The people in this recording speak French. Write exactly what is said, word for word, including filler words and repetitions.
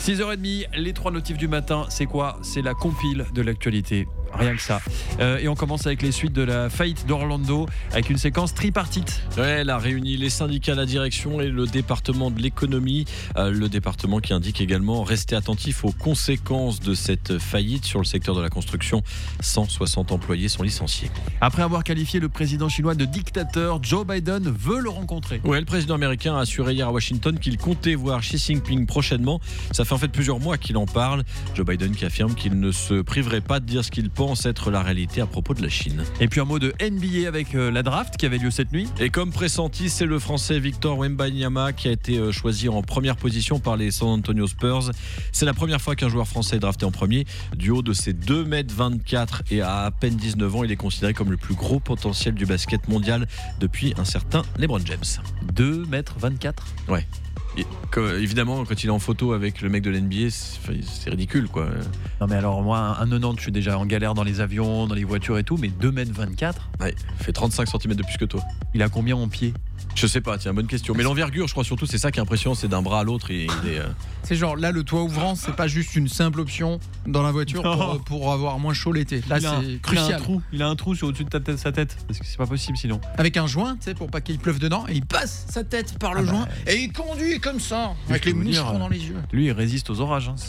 six heures trente, les trois notifs du matin, c'est quoi ? C'est la compile de l'actualité. Rien que ça. Euh, et on commence avec les suites de la faillite d'Orlando avec une séquence tripartite. Ouais, elle a réuni les syndicats, la direction et le département de l'économie. Euh, le département qui indique également rester attentif aux conséquences de cette faillite sur le secteur de la construction. cent soixante employés sont licenciés. Après avoir qualifié le président chinois de dictateur, Joe Biden veut le rencontrer. Ouais, le président américain a assuré hier à Washington qu'il comptait voir Xi Jinping prochainement. Ça fait en fait plusieurs mois qu'il en parle. Joe Biden qui affirme qu'il ne se priverait pas de dire ce qu'il pense être la réalité à propos de la Chine. Et puis un mot de N B A avec euh, la draft qui avait lieu cette nuit. Et comme pressenti, c'est le Français Victor Wembanyama qui a été euh, choisi en première position par les San Antonio Spurs. C'est la première fois qu'un joueur français est drafté en premier. Du haut de ses deux mètres vingt-quatre et à à peine dix-neuf ans, il est considéré comme le plus gros potentiel du basket mondial depuis un certain LeBron James. deux mètres vingt-quatre. Ouais. Et, que, évidemment, quand il est en photo avec le mec de l'N B A, c'est, c'est ridicule, quoi. Non mais alors moi, un quatre-vingt-dix, je suis déjà en galère dans les avions, dans les voitures et tout, mais deux mètres vingt-quatre. Ouais, il fait trente-cinq centimètres de plus que toi. Il a combien en pied ? Je sais pas, tiens, bonne question. Mais l'envergure, je crois surtout, c'est ça qui est impressionnant, c'est d'un bras à l'autre. Et il est, euh... C'est genre là, le toit ouvrant, c'est pas juste une simple option dans la voiture pour, pour avoir moins chaud l'été. Là, il a, c'est il crucial. a un trou, il a un trou sur au-dessus de ta tête, sa tête, parce que c'est pas possible sinon. Avec un joint, tu sais, pour pas qu'il pleuve dedans, et il passe sa tête par le Ah bah, joint et il conduit comme ça, avec les peux vous dire, moucherons dans les yeux. Lui, il résiste aux orages. Hein.